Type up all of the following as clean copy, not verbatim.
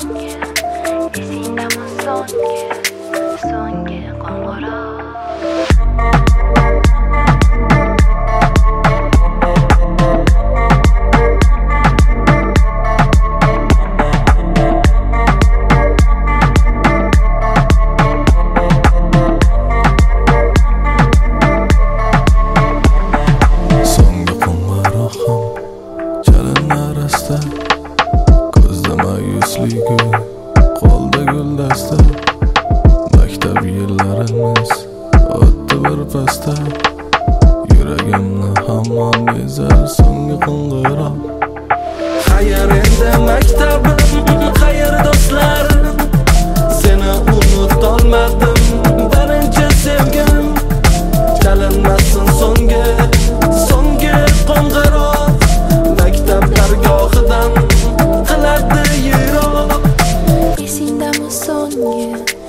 Ko'zda ma'yusligu qo'lda guldasta. Maktab yillarimiz o'tdi birpasda. Yuragimni hamon bezar so'nggi qo'ng'iroq. Xayr endi maktabim, xayr do'stlarim, seni unutolmadim birinchi sevgim. Chalinmasin so'nggi qo'ng'iroq, maktab dargohidan qilardi yiroq. Esingdami so'nggi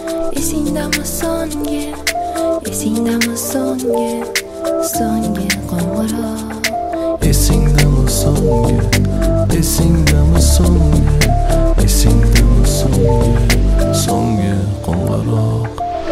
qo'ng'iroq? Esingdami so'nggi qo'ng'iroq?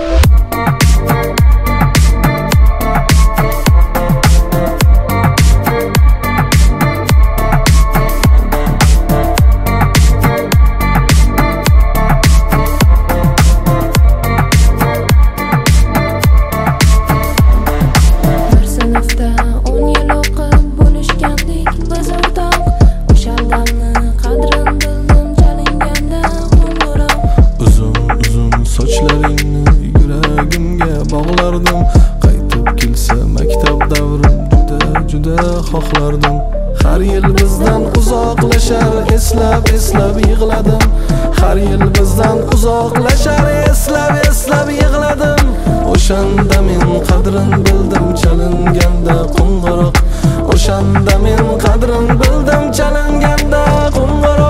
Qaytib kelsa maktab davrim juda xohlardim. Har yil bizdan uzoqlashar, eslab yig'ladim. Har yil bizdan uzoqlashar, eslab yig'ladim. O'shanda men qadrin bildim, chalinganda qo'ng'iroq. O'shanda men qadrin bildim, chalinganda qo'ng'iroq.